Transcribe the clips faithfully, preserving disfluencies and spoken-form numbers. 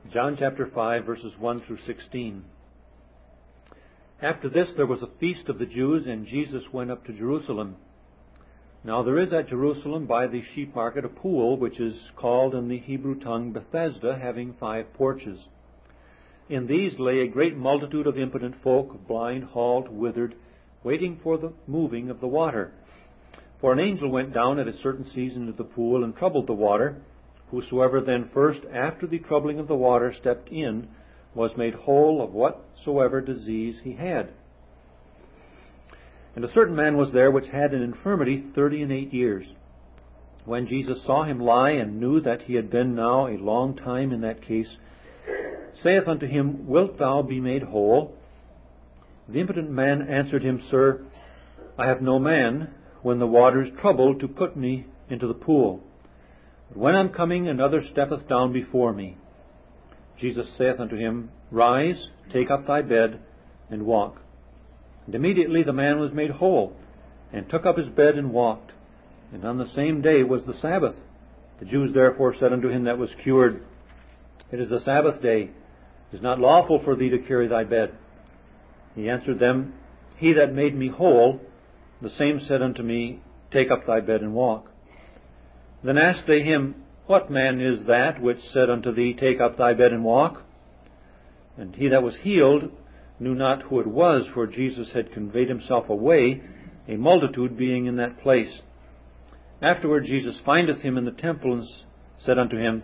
John chapter five, verses one through sixteen. After this there was a feast of the Jews, and Jesus went up to Jerusalem. Now there is at Jerusalem by the sheep market a pool, which is called in the Hebrew tongue Bethesda, having five porches. In these lay a great multitude of impotent folk, blind, halt, withered, waiting for the moving of the water. For an angel went down at a certain season into the pool and troubled the water. Whosoever then first, after the troubling of the water, stepped in, was made whole of whatsoever disease he had. And a certain man was there which had an infirmity thirty and eight years. When Jesus saw him lie, and knew that he had been now a long time in that case, saith unto him, Wilt thou be made whole? The impotent man answered him, Sir, I have no man, when the water is troubled, to put me into the pool. But when I'm coming, another steppeth down before me. Jesus saith unto him, Rise, take up thy bed, and walk. And immediately the man was made whole, and took up his bed and walked. And on the same day was the Sabbath. The Jews therefore said unto him that was cured, It is the Sabbath day. It is not lawful for thee to carry thy bed. He answered them, He that made me whole, the same said unto me, Take up thy bed and walk. Then asked they him, What man is that which said unto thee, Take up thy bed and walk? And he that was healed knew not who it was, for Jesus had conveyed himself away, a multitude being in that place. Afterward Jesus findeth him in the temple, and said unto him,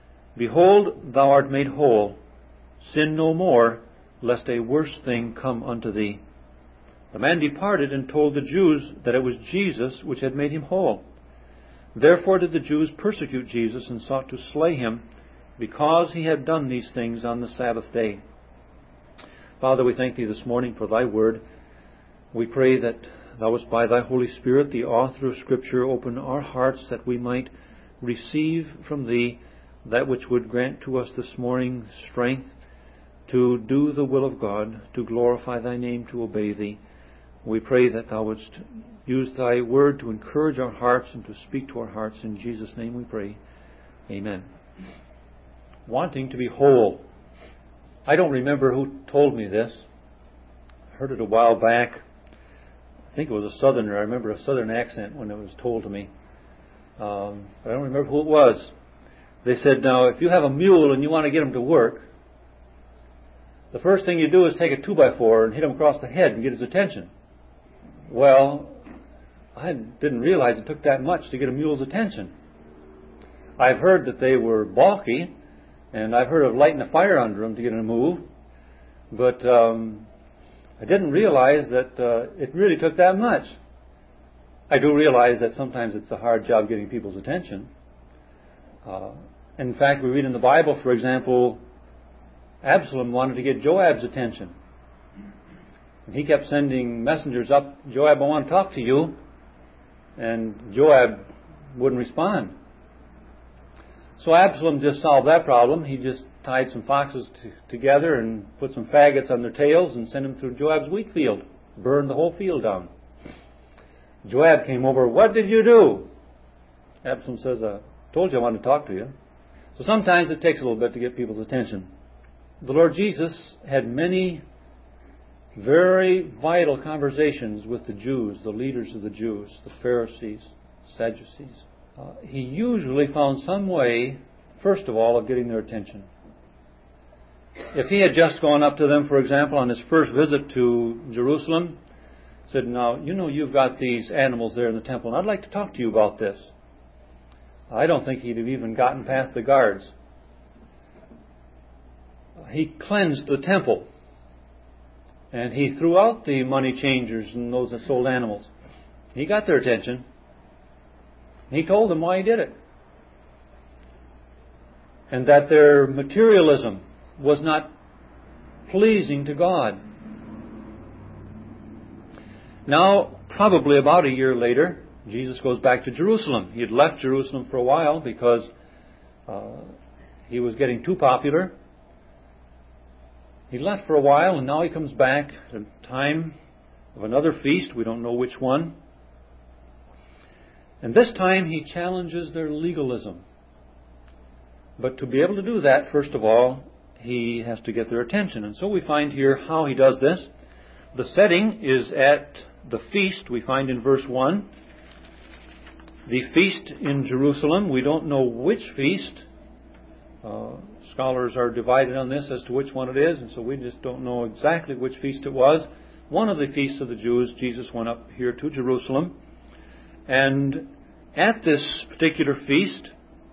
Behold, thou art made whole. Sin no more, lest a worse thing come unto thee. The man departed and told the Jews that it was Jesus which had made him whole. Therefore did the Jews persecute Jesus, and sought to slay him, because he had done these things on the Sabbath day. Father, we thank thee this morning for thy word. We pray that thou wouldst by thy Holy Spirit, the author of Scripture, open our hearts that we might receive from thee that which would grant to us this morning strength to do the will of God, to glorify thy name, to obey thee. We pray that thou wouldst use thy word to encourage our hearts and to speak to our hearts. In Jesus' name we pray. Amen. Wanting to be whole. I don't remember who told me this. I heard it a while back. I think it was a southerner. I remember a southern accent when it was told to me. Um, but I don't remember who it was. They said, now, if you have a mule and you want to get him to work, the first thing you do is take a two by four and hit him across the head and get his attention. Well, I didn't realize it took that much to get a mule's attention. I've heard that they were balky, and I've heard of lighting a fire under them to get them to move, but um, I didn't realize that uh, it really took that much. I do realize that sometimes it's a hard job getting people's attention. Uh, in fact, we read in the Bible, for example, Absalom wanted to get Joab's attention. And he kept sending messengers up, Joab, I want to talk to you. And Joab wouldn't respond. So Absalom just solved that problem. He just tied some foxes t- together and put some faggots on their tails and sent them through Joab's wheat field. Burned the whole field down. Joab came over, what did you do? Absalom says, I told you I wanted to talk to you. So sometimes it takes a little bit to get people's attention. The Lord Jesus had many very vital conversations with the Jews, the leaders of the Jews, the Pharisees, Sadducees. Uh, he usually found some way, first of all, of getting their attention. If he had just gone up to them, for example, on his first visit to Jerusalem, said, now, you know you've got these animals there in the temple, and I'd like to talk to you about this. I don't think he'd have even gotten past the guards. He cleansed the temple. And he threw out the money changers and those that sold animals. He got their attention. He told them why he did it. And that their materialism was not pleasing to God. Now, probably about a year later, Jesus goes back to Jerusalem. He had left Jerusalem for a while because uh, he was getting too popular. He left for a while, and now he comes back at a time of another feast. We don't know which one. And this time he challenges their legalism. But to be able to do that, first of all, he has to get their attention. And so we find here how he does this. The setting is at the feast we find in verse one. The feast in Jerusalem. We don't know which feast. Uh, scholars are divided on this as to which one it is, and so we just don't know exactly which feast it was. One of the feasts of the Jews, Jesus went up here to Jerusalem. And at this particular feast,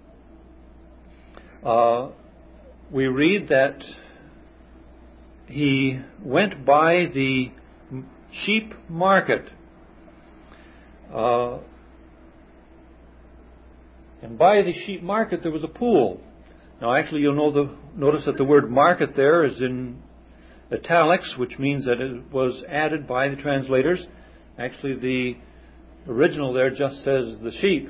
uh, we read that he went by the sheep market. Uh, and by the sheep market there was a pool. Now actually you'll know the, notice that the word market there is in italics, which means that it was added by the translators. Actually the original there just says the sheep.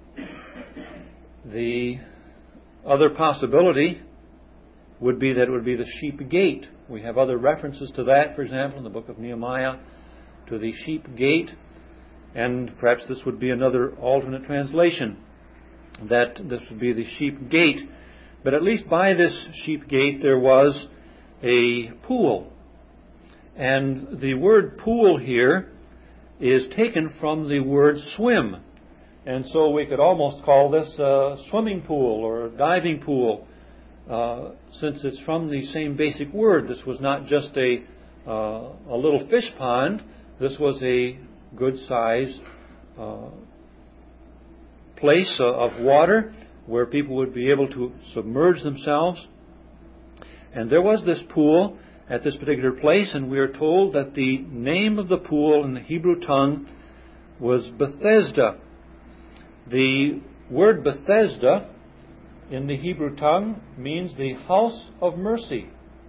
The other possibility would be that it would be the sheep gate. We have other references to that, for example, in the book of Nehemiah, to the sheep gate, and perhaps this would be another alternate translation, that this would be the sheep gate. But at least by this sheep gate there was a pool. And the word pool here is taken from the word swim. And so we could almost call this a swimming pool or a diving pool, uh, since it's from the same basic word. This was not just a, uh, a little fish pond. This was a good-sized uh, place of water where people would be able to submerge themselves. And there was this pool at this particular place, and we are told that the name of the pool in the Hebrew tongue was Bethesda. The word Bethesda in the Hebrew tongue means the house of mercy.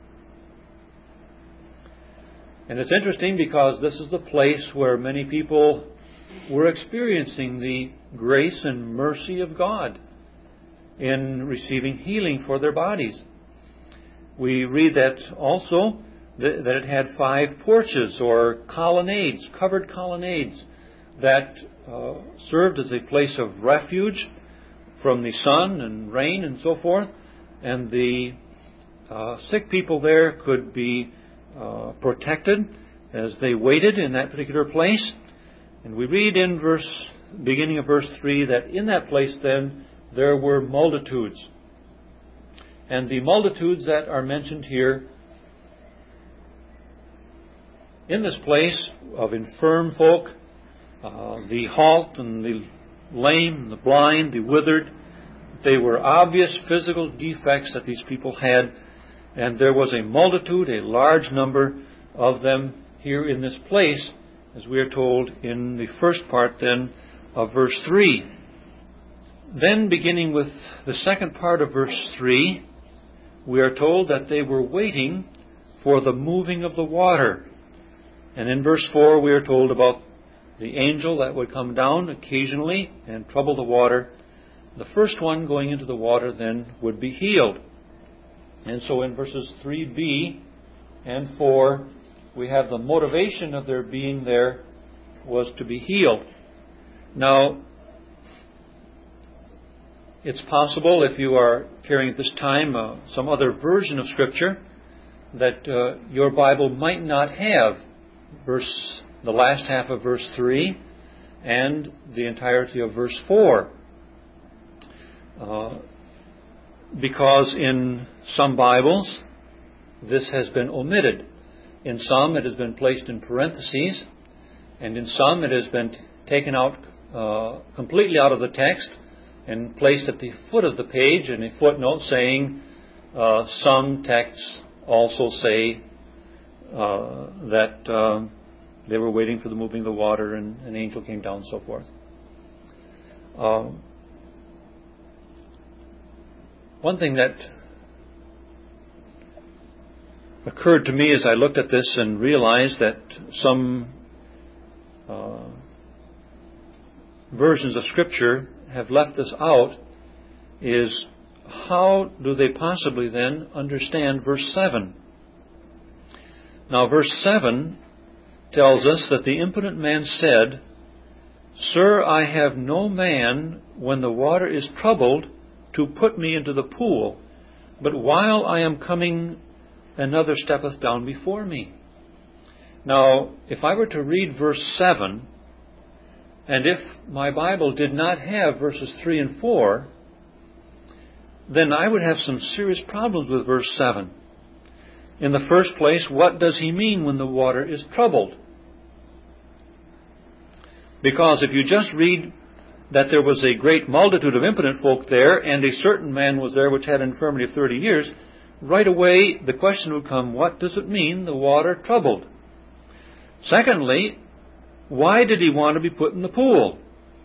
And it's interesting because this is the place where many people were experiencing the grace and mercy of God in receiving healing for their bodies. We read that also that it had five porches or colonnades, covered colonnades, that uh, served as a place of refuge from the sun and rain and so forth. And the uh, sick people there could be uh, protected as they waited in that particular place. And we read in verse, beginning of verse three, that in that place then there were multitudes. And the multitudes that are mentioned here in this place of infirm folk, uh, the halt and the lame, the blind, the withered, they were obvious physical defects that these people had. And there was a multitude, a large number of them here in this place, as we are told in the first part then of verse three. Then beginning with the second part of verse three, we are told that they were waiting for the moving of the water. And in verse four we are told about the angel that would come down occasionally and trouble the water. The first one going into the water then would be healed. And so in verses three b and four, we have the motivation of their being there was to be healed. Now, it's possible, if you are carrying at this time uh, some other version of Scripture, that uh, your Bible might not have verse, the last half of verse three and the entirety of verse four. Uh, because in some Bibles, this has been omitted. In some, it has been placed in parentheses, and in some, it has been t- taken out uh, completely out of the text and placed at the foot of the page in a footnote saying, uh, some texts also say uh, that uh, they were waiting for the moving of the water and an angel came down and so forth. Uh, one thing that occurred to me as I looked at this and realized that some uh, versions of Scripture have left this out is, how do they possibly then understand verse seven? Now, verse seven tells us that the impotent man said, "Sir, I have no man when the water is troubled to put me into the pool. But while I am coming, another steppeth down before me. Now, if I were to read verse seven, and if my Bible did not have verses three and four, then I would have some serious problems with verse seven. In the first place, what does he mean when the water is troubled? Because if you just read that there was a great multitude of impotent folk there, and a certain man was there which had an infirmity of thirty years, right away the question would come, what does it mean, the water troubled? Secondly, why did he want to be put in the pool?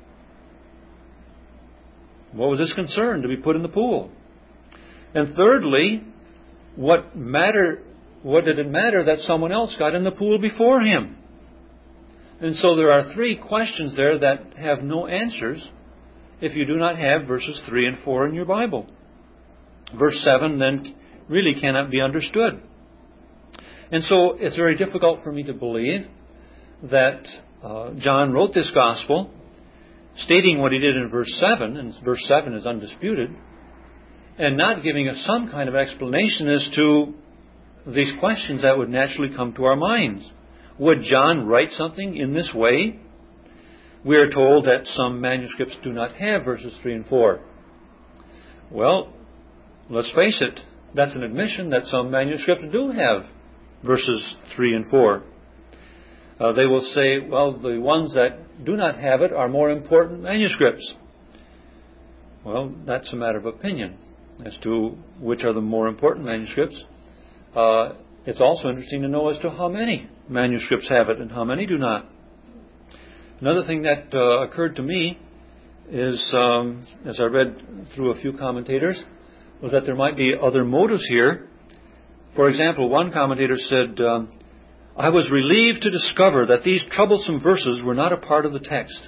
What was his concern to be put in the pool? And thirdly, what matter? What did it matter that someone else got in the pool before him? And so there are three questions there that have no answers if you do not have verses three and four in your Bible. Verse seven then really cannot be understood. And so it's very difficult for me to believe that uh, John wrote this gospel stating what he did in verse seven, and verse seven is undisputed, and not giving us some kind of explanation as to these questions that would naturally come to our minds. Would John write something in this way? We are told that some manuscripts do not have verses three and four. Well, let's face it, that's an admission that some manuscripts do have verses three and four. Uh, they will say, well, the ones that do not have it are more important manuscripts. Well, that's a matter of opinion as to which are the more important manuscripts. Uh, it's also interesting to know as to how many manuscripts have it and how many do not. Another thing that uh, occurred to me is, um, as I read through a few commentators, was that there might be other motives here. For example, one commentator said, um, I was relieved to discover that these troublesome verses were not a part of the text.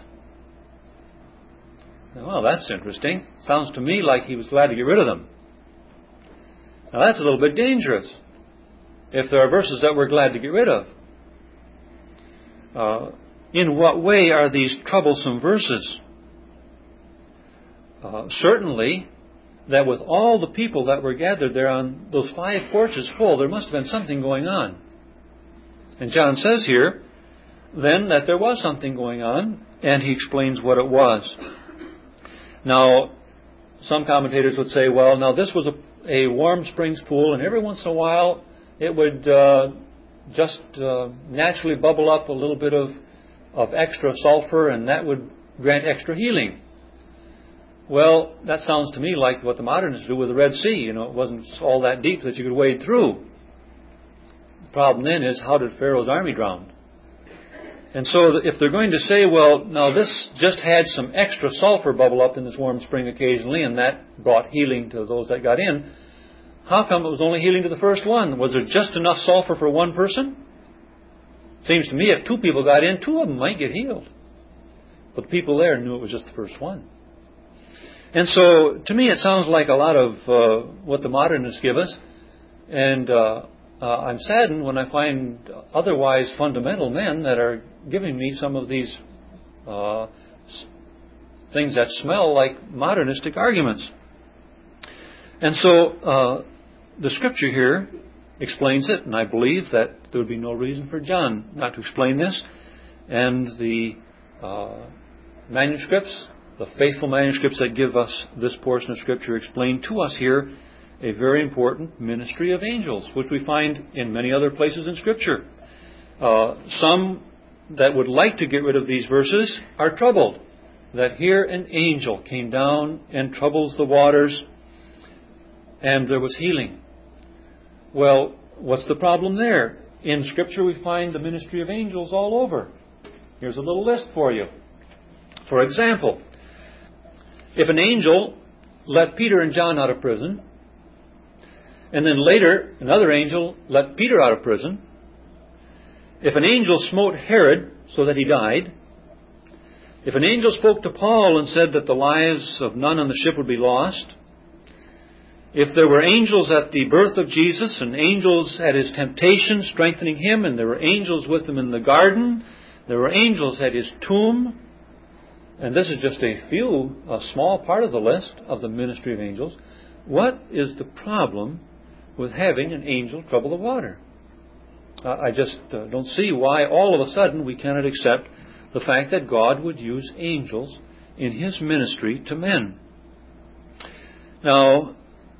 Well, that's interesting. Sounds to me like he was glad to get rid of them. Now, that's a little bit dangerous if there are verses that we're glad to get rid of. Uh, in what way are these troublesome verses? Uh, certainly, that with all the people that were gathered there on those five porches full, there must have been something going on. And John says here, then, that there was something going on, and he explains what it was. Now, some commentators would say, well, now this was a, a warm springs pool, and every once in a while it would uh, just uh, naturally bubble up a little bit of, of extra sulfur, and that would grant extra healing. Well, that sounds to me like what the modernists do with the Red Sea. You know, it wasn't all that deep that you could wade through. The problem then is, how did Pharaoh's army drown? And so if they're going to say, well, now this just had some extra sulfur bubble up in this warm spring occasionally, and that brought healing to those that got in, how come it was only healing to the first one? Was there just enough sulfur for one person? Seems to me if two people got in, two of them might get healed. But the people there knew it was just the first one. And so, to me, it sounds like a lot of uh, what the modernists give us. And uh, uh, I'm saddened when I find otherwise fundamental men that are giving me some of these uh, things that smell like modernistic arguments. And so, uh, the Scripture here explains it, and I believe that there would be no reason for John not to explain this. And the uh, manuscripts, the faithful manuscripts that give us this portion of Scripture, explain to us here a very important ministry of angels, which we find in many other places in Scripture. Uh, some that would like to get rid of these verses are troubled, that here an angel came down and troubles the waters, and there was healing. Well, what's the problem there? In Scripture we find the ministry of angels all over. Here's a little list for you. For example, if an angel let Peter and John out of prison, and then later another angel let Peter out of prison, if an angel smote Herod so that he died, if an angel spoke to Paul and said that the lives of none on the ship would be lost, if there were angels at the birth of Jesus and angels at his temptation strengthening him, and there were angels with him in the garden, there were angels at his tomb, and this is just a few, a small part of the list of the ministry of angels. what is the problem with having an angel trouble the water? Uh, I just uh, don't see why all of a sudden we cannot accept the fact that God would use angels in His ministry to men. Now,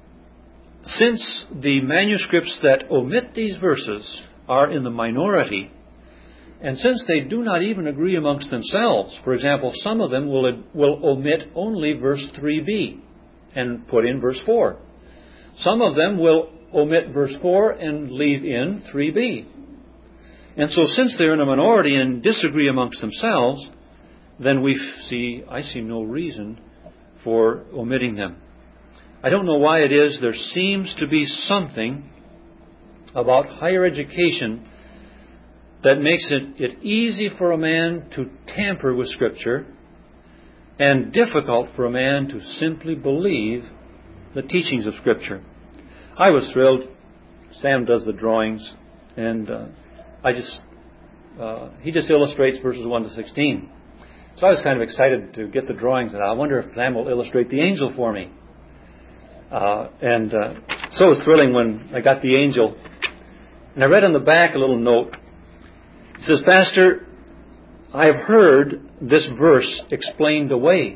since the manuscripts that omit these verses are in the minority, and since they do not even agree amongst themselves, for example, some of them will, will omit only verse three b and put in verse four. Some of them will omit verse four and leave in three b. And so since they're in a minority and disagree amongst themselves, then we see, I see no reason for omitting them. I don't know why it is. There seems to be something about higher education that makes it, it easy for a man to tamper with Scripture and difficult for a man to simply believe the teachings of Scripture. I was thrilled. Sam does the drawings, and uh, I just uh, he just illustrates verses one to sixteen. So I was kind of excited to get the drawings, and I wonder if Sam will illustrate the angel for me. Uh, and uh, so it was thrilling when I got the angel. And I read on the back a little note. It says, "Pastor, I have heard this verse explained away.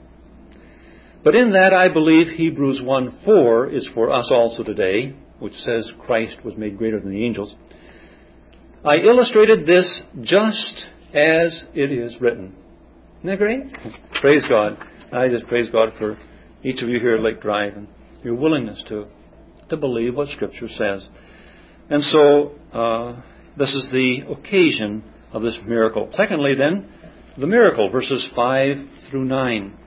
But in that I believe Hebrews one four is for us also today, which says Christ was made greater than the angels. I illustrated this just as it is written." Isn't that great? Praise God. I just praise God for each of you here at Lake Drive and your willingness to, to believe what Scripture says. And so, uh, this is the occasion of this miracle. Secondly, then, the miracle, verses five through nine.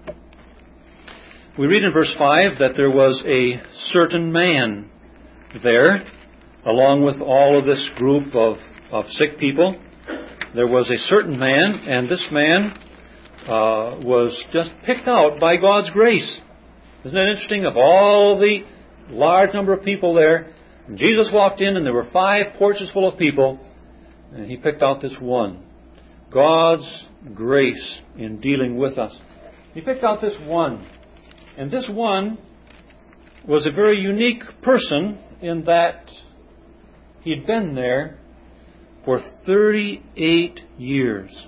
We read in verse five that there was a certain man there, along with all of this group of, of sick people. There was a certain man, and this man uh, was just picked out by God's grace. Isn't that interesting? Of all the large number of people there, Jesus walked in and there were five porches full of people, and He picked out this one. God's grace in dealing with us. He picked out this one. And this one was a very unique person in that he'd been there for thirty-eight years.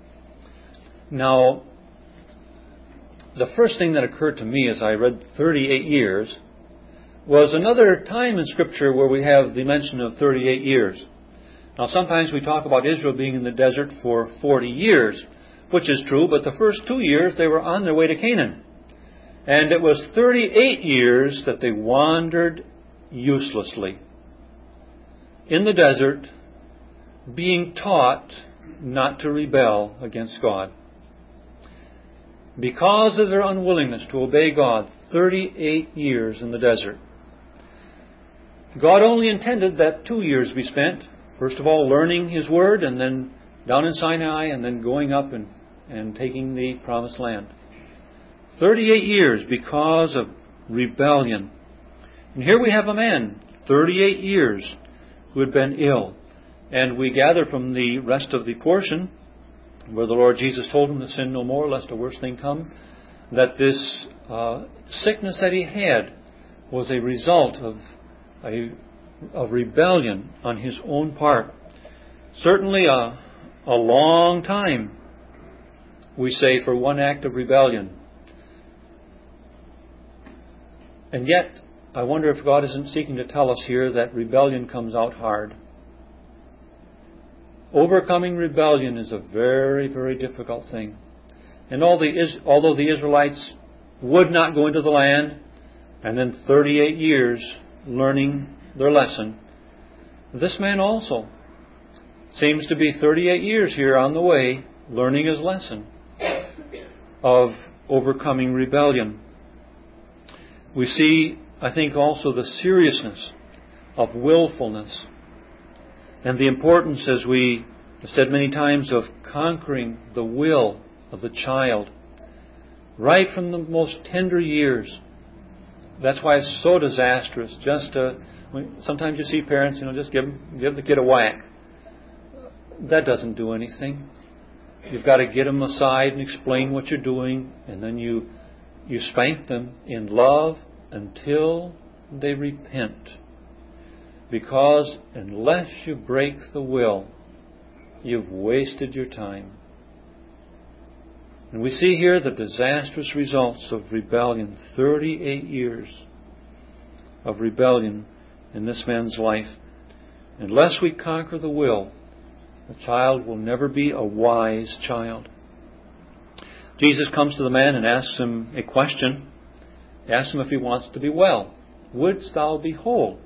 Now, the first thing that occurred to me as I read thirty-eight years was another time in Scripture where we have the mention of thirty-eight years. Now, sometimes we talk about Israel being in the desert for forty years, which is true, but the first two years they were on their way to Canaan. And it was thirty-eight years that they wandered uselessly in the desert, being taught not to rebel against God. Because of their unwillingness to obey God, thirty-eight years in the desert. God only intended that two years be spent, first of all, learning His Word, and then down in Sinai, and then going up and, and taking the Promised Land. thirty-eight years because of rebellion. And here we have a man, thirty-eight years, who had been ill. And we gather from the rest of the portion, where the Lord Jesus told him to sin no more, lest a worse thing come, that this uh, sickness that he had was a result of a of rebellion on his own part. Certainly a, a long time, we say, for one act of rebellion. And yet, I wonder if God isn't seeking to tell us here that rebellion comes out hard. Overcoming rebellion is a very, very difficult thing. And all the, although the Israelites would not go into the land, and then thirty-eight years learning their lesson, this man also seems to be thirty-eight years here on the way learning his lesson of overcoming rebellion. We see, I think, also the seriousness of willfulness and the importance, as we have said many times, of conquering the will of the child right from the most tender years. That's why it's so disastrous. Just to, sometimes you see parents, you know, just give give the kid a whack. That doesn't do anything. You've got to get them aside and explain what you're doing, and then you you spank them in love until they repent. Because unless you break the will, you've wasted your time. And we see here the disastrous results of rebellion. thirty-eight years of rebellion in this man's life. Unless we conquer the will, the child will never be a wise child. Jesus comes to the man and asks him a question. He asks him if he wants to be well. Wouldst thou be whole?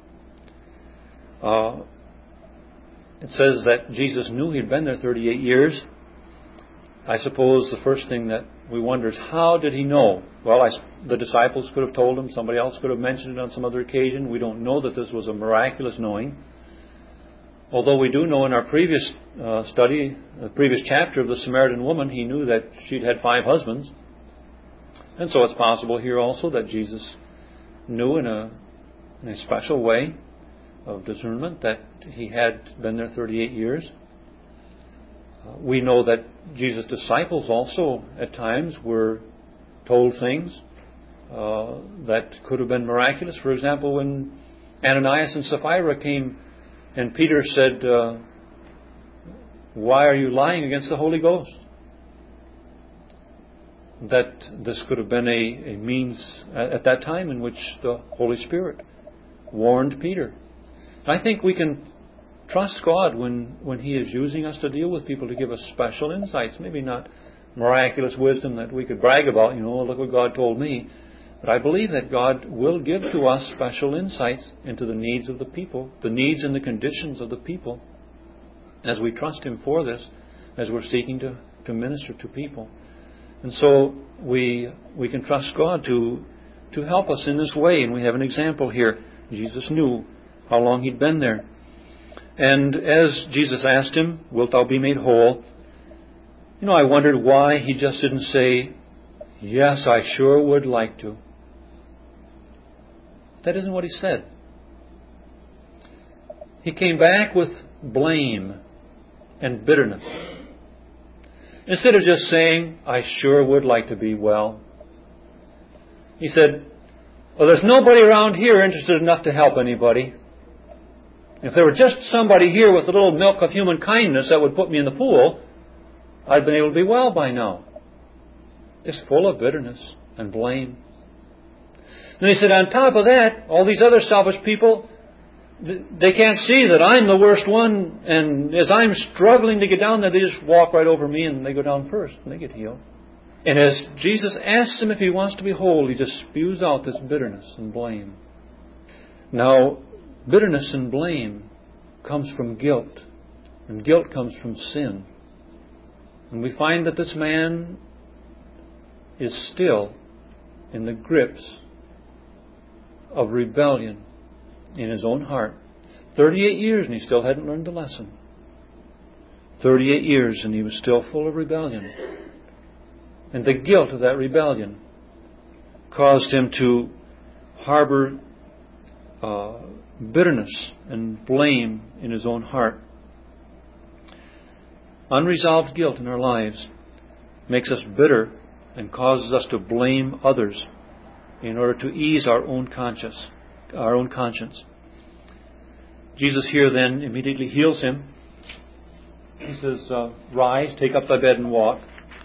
Uh, it says that Jesus knew he'd been there thirty-eight years. I suppose the first thing that we wonder is, how did he know? Well, I, the disciples could have told him. Somebody else could have mentioned it on some other occasion. We don't know that this was a miraculous knowing. Although we do know in our previous uh, study, the previous chapter of the Samaritan woman, he knew that she'd had five husbands. And so it's possible here also that Jesus knew in a, in a special way of discernment that he had been there thirty-eight years. Uh, we know that Jesus' disciples also at times were told things uh, that could have been miraculous. For example, when Ananias and Sapphira came and Peter said, uh, why are you lying against the Holy Ghost? That this could have been a, a means at that time in which the Holy Spirit warned Peter. I think we can trust God when, when He is using us to deal with people to give us special insights. Maybe not miraculous wisdom that we could brag about, you know, look what God told me. But I believe that God will give to us special insights into the needs of the people, the needs and the conditions of the people, as we trust Him for this, as we're seeking to, to minister to people. And so we we can trust God to to help us in this way. And we have an example here. Jesus knew how long He'd been there. And as Jesus asked him, wilt thou be made whole? You know, I wondered why He just didn't say, yes, I sure would like to. That isn't what He said. He came back with blame and bitterness. Instead of just saying, I sure would like to be well, He said, well, there's nobody around here interested enough to help anybody. If there were just somebody here with a little milk of human kindness that would put me in the pool, I'd been able to be well by now. Just full of bitterness and blame. And He said, on top of that, all these other selfish people, they can't see that I'm the worst one, and as I'm struggling to get down there, they just walk right over me and they go down first and they get healed. And as Jesus asks him if he wants to be whole, He just spews out this bitterness and blame. Now, bitterness and blame comes from guilt, and guilt comes from sin. And we find that this man is still in the grips of rebellion in his own heart. thirty-eight years and he still hadn't learned the lesson. thirty-eight years and he was still full of rebellion. And the guilt of that rebellion caused him to harbor uh, bitterness and blame in his own heart. Unresolved guilt in our lives makes us bitter and causes us to blame others in order to ease our own conscience. Our own conscience. Jesus here then immediately heals him. He says, uh, rise, take up thy bed and walk.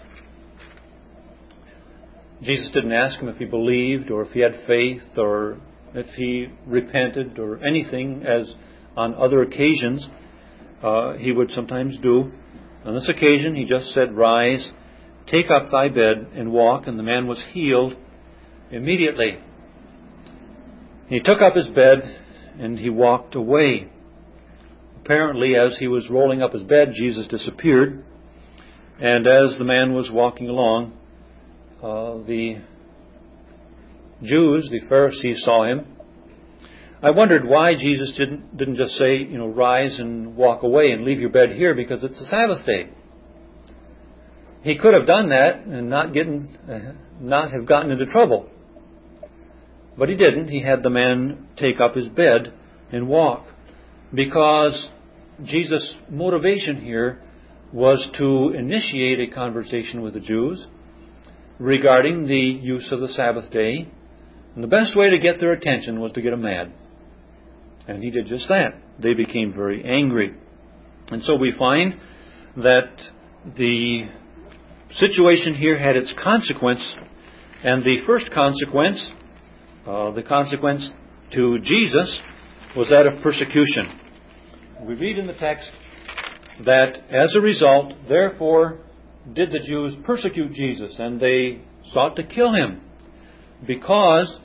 Jesus didn't ask him if he believed or if he had faith or if he repented or anything, as on other occasions uh, he would sometimes do. On this occasion he just said, rise, take up thy bed and walk, and the man was healed immediately. He took up his bed and he walked away. Apparently, as he was rolling up his bed, Jesus disappeared. And as the man was walking along, uh, the Jews, the Pharisees, saw him. I wondered why Jesus didn't didn't just say, you know, rise and walk away and leave your bed here because it's a Sabbath day. He could have done that and not getting, uh, not have gotten into trouble. But he didn't. He had the man take up his bed and walk, because Jesus' motivation here was to initiate a conversation with the Jews regarding the use of the Sabbath day, And the best way to get their attention was to get them mad. And he did just that. They became very angry. And so we find that the situation here had its consequence. And the first consequence, uh, the consequence to Jesus, was that of persecution. We read in the text that as a result, therefore, did the Jews persecute Jesus, and they sought to kill him because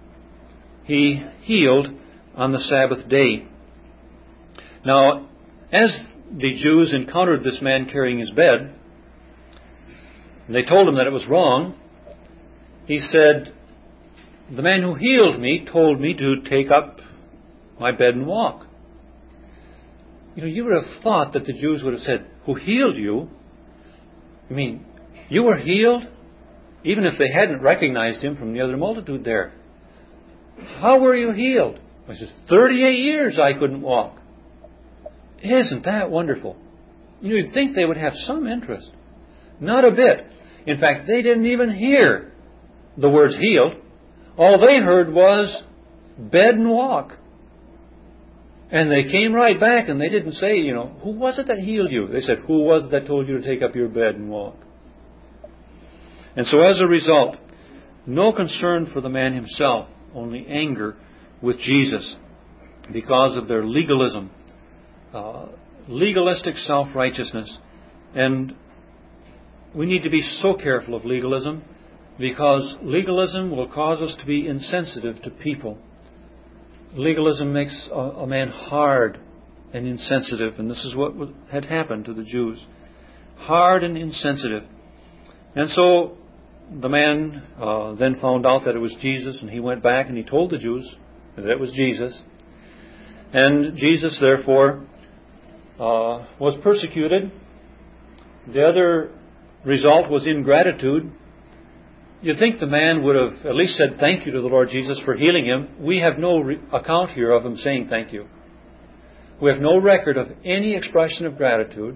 he healed on the Sabbath day. Now, as the Jews encountered this man carrying his bed, and they told him that it was wrong, he said, "The man who healed me told me to take up my bed and walk." You know, you would have thought that the Jews would have said, "Who healed you? I mean, you were healed?" Even if they hadn't recognized him from the other multitude there. "How were you healed?" He says, thirty-eight years I couldn't walk." Isn't that wonderful? You'd think they would have some interest. Not a bit. In fact, they didn't even hear the words healed. All they heard was bed and walk. And they came right back and they didn't say, you know, "Who was it that healed you?" They said, "Who was it that told you to take up your bed and walk?" And so as a result, no concern for the man himself, only anger with Jesus because of their legalism, uh, legalistic self-righteousness. And we need to be so careful of legalism because legalism will cause us to be insensitive to people. Legalism makes a, a man hard and insensitive, and this is what had happened to the Jews. Hard and insensitive. And so the man uh, then found out that it was Jesus, and he went back and he told the Jews that it was Jesus. And Jesus, therefore, uh, was persecuted. The other result was ingratitude. You'd think the man would have at least said thank you to the Lord Jesus for healing him. We have no re- account here of him saying thank you. We have no record of any expression of gratitude.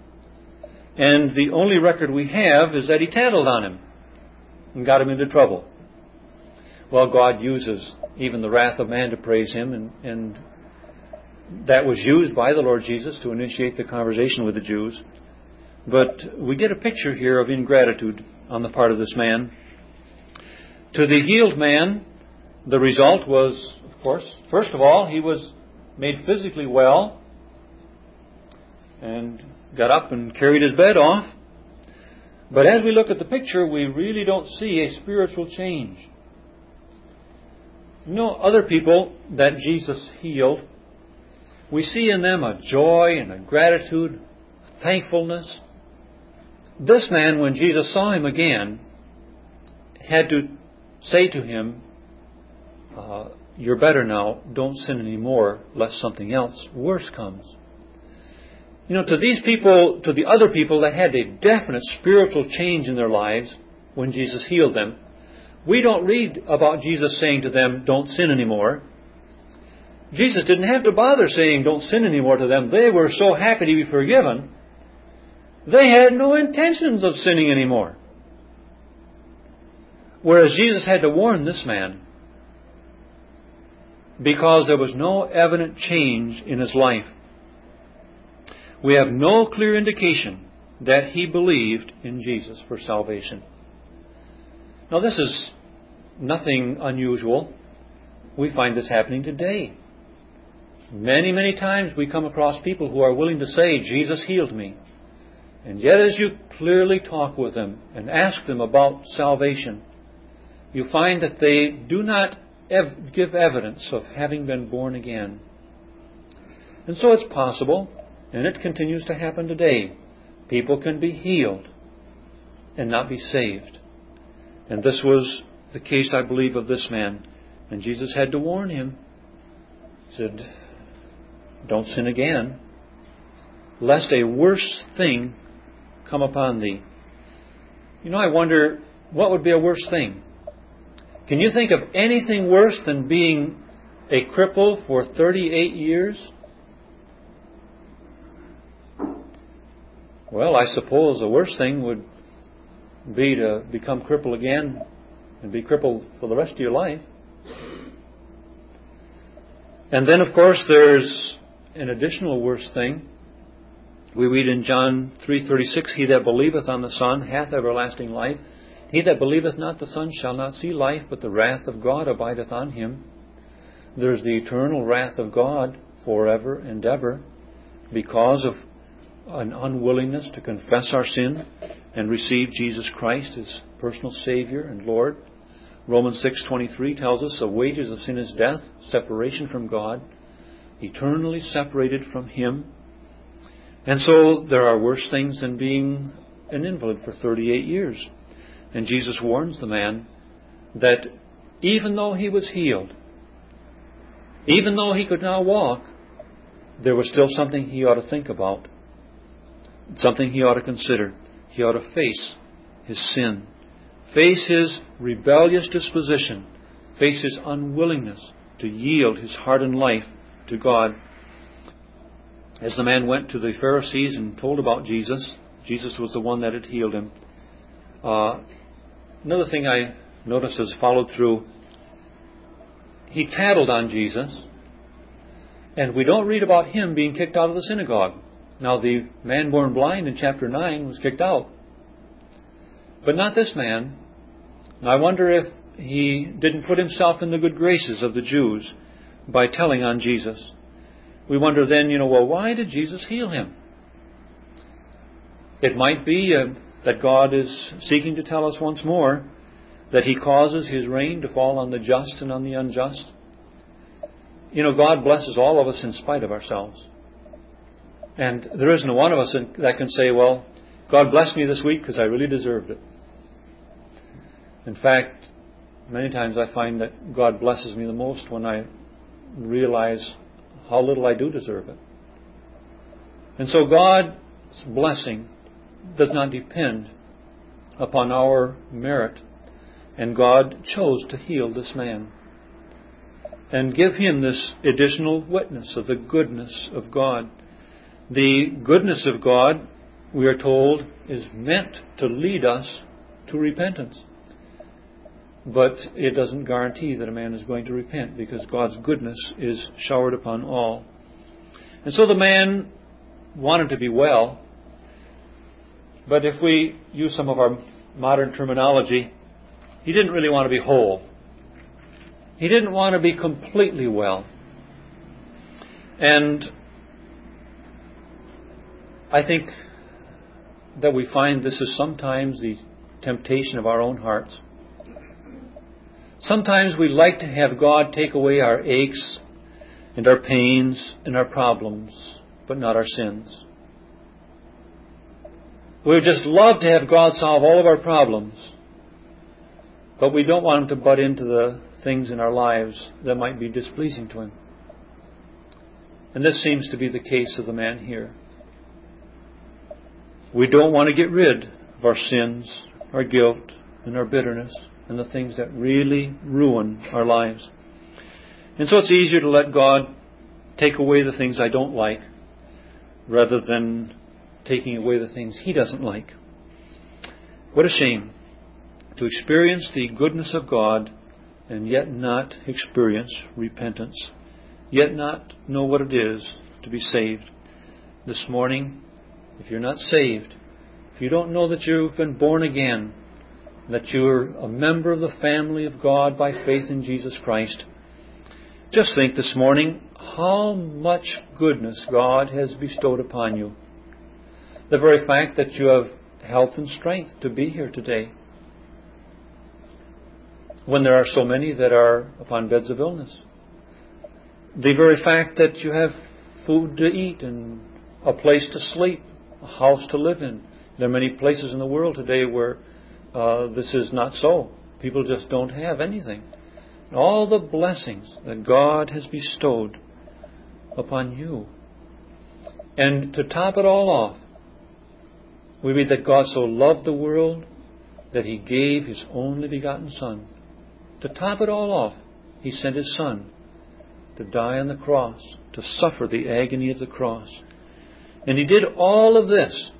And the only record we have is that he tattled on him and got him into trouble. Well, God uses even the wrath of man to praise him, and, and that was used by the Lord Jesus to initiate the conversation with the Jews. But we get a picture here of ingratitude on the part of this man. To the healed man, the result was, of course, first of all, he was made physically well and got up and carried his bed off. But as we look at the picture, we really don't see a spiritual change. You know, other people that Jesus healed, we see in them a joy and a gratitude, thankfulness. This man, when Jesus saw him again, had to say to him, uh, "You're better now. Don't sin anymore, lest something else worse comes." You know, to these people, to the other people that had a definite spiritual change in their lives when Jesus healed them, we don't read about Jesus saying to them, "Don't sin anymore." Jesus didn't have to bother saying, "Don't sin anymore" to them. They were so happy to be forgiven. They had no intentions of sinning anymore. Whereas Jesus had to warn this man because there was no evident change in his life. We have no clear indication that he believed in Jesus for salvation. Now, this is nothing unusual. We find this happening today. Many, many times we come across people who are willing to say, "Jesus healed me." And yet as you clearly talk with them and ask them about salvation, you find that they do not ev- give evidence of having been born again. And so it's possible, and it continues to happen today, people can be healed and not be saved. And this was the case, I believe, of this man. And Jesus had to warn him. He said, "Don't sin again, lest a worse thing come upon thee." You know, I wonder, what would be a worse thing? Can you think of anything worse than being a cripple for thirty-eight years? Well, I suppose the worst thing would be to become crippled again and be crippled for the rest of your life. And then, of course, there's an additional worse thing. We read in John three thirty-six, He that believeth on the Son hath everlasting life. He that believeth not the Son shall not see life, but the wrath of God abideth on him. There's the eternal wrath of God forever and ever because of an unwillingness to confess our sin and receive Jesus Christ as personal Savior and Lord. Romans six twenty-three tells us the wages of sin is death, separation from God, eternally separated from Him. And so there are worse things than being an invalid for thirty-eight years. And Jesus warns the man that even though he was healed, even though he could now walk, there was still something he ought to think about, something he ought to consider. He ought to face his sin, face his rebellious disposition, face his unwillingness to yield his heart and life to God. As the man went to the Pharisees and told about Jesus, Jesus was the one that had healed him. Uh, another thing I noticed as followed through, he tattled on Jesus, and we don't read about him being kicked out of the synagogue. Now, the man born blind in chapter nine was kicked out, but not this man. And I wonder if he didn't put himself in the good graces of the Jews by telling on Jesus. We wonder then, you know, well, why did Jesus heal him? It might be uh, that God is seeking to tell us once more that He causes His rain to fall on the just and on the unjust. You know, God blesses all of us in spite of ourselves. And there isn't one of us that can say, well, God blessed me this week because I really deserved it. In fact, many times I find that God blesses me the most when I realize how little I do deserve it. And so God's blessing does not depend upon our merit. And God chose to heal this man and give him this additional witness of the goodness of God. The goodness of God, we are told, is meant to lead us to repentance. But it doesn't guarantee that a man is going to repent, because God's goodness is showered upon all. And so the man wanted to be well, but if we use some of our modern terminology, he didn't really want to be whole. He didn't want to be completely well. And I think that we find this is sometimes the temptation of our own hearts. Sometimes we like to have God take away our aches and our pains and our problems, but not our sins. We would just love to have God solve all of our problems, but we don't want Him to butt into the things in our lives that might be displeasing to Him. And this seems to be the case of the man here. We don't want to get rid of our sins, our guilt, and our bitterness, and the things that really ruin our lives. And so it's easier to let God take away the things I don't like rather than taking away the things He doesn't like. What a shame to experience the goodness of God and yet not experience repentance, yet not know what it is to be saved. This morning, if you're not saved, if you don't know that you've been born again, that you're a member of the family of God by faith in Jesus Christ, just think this morning how much goodness God has bestowed upon you. The very fact that you have health and strength to be here today, when there are so many that are upon beds of illness. The very fact that you have food to eat and a place to sleep, a house to live in. There are many places in the world today where uh, this is not so. People just don't have anything. All the blessings that God has bestowed upon you. And to top it all off, we read that God so loved the world that He gave His only begotten Son. To top it all off, He sent His Son to die on the cross, to suffer the agony of the cross. And He did all of this.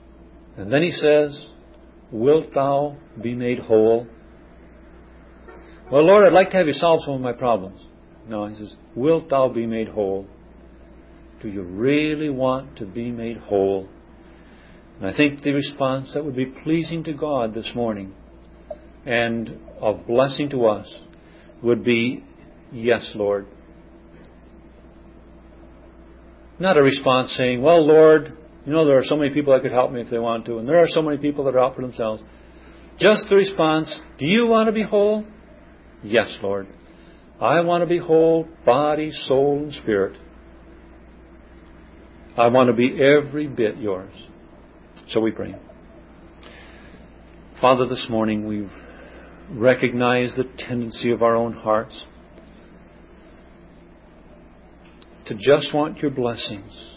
And then He says, "Wilt thou be made whole?" well, Lord, I'd like to have you solve some of my problems. No, he says, wilt thou be made whole? Do you really want to be made whole? And I think the response that would be pleasing to God this morning and of blessing to us would be, yes, Lord. Not a response saying, well, Lord, you know, there are so many people that could help me if they want to, and there are so many people that are out for themselves. Just the response, do you want to be whole? Yes, Lord. I want to be whole, body, soul, and spirit. I want to be every bit yours. So we pray. Father, this morning we've recognized the tendency of our own hearts to just want your blessings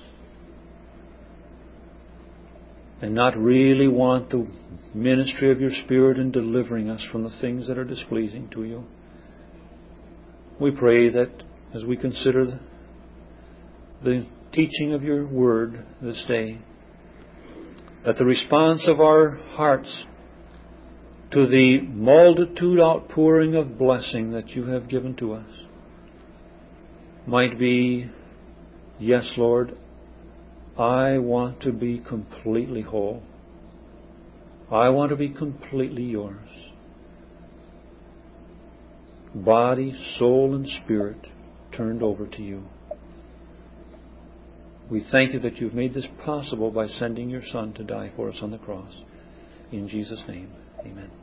and not really want the ministry of your Spirit in delivering us from the things that are displeasing to you. We pray that as we consider the, the teaching of your word this day, that the response of our hearts to the multitude outpouring of blessing that you have given to us might be, yes, Lord, I want to be completely whole. I want to be completely yours. Body, soul, and spirit turned over to you. We thank you that you've made this possible by sending your Son to die for us on the cross. In Jesus' name, amen.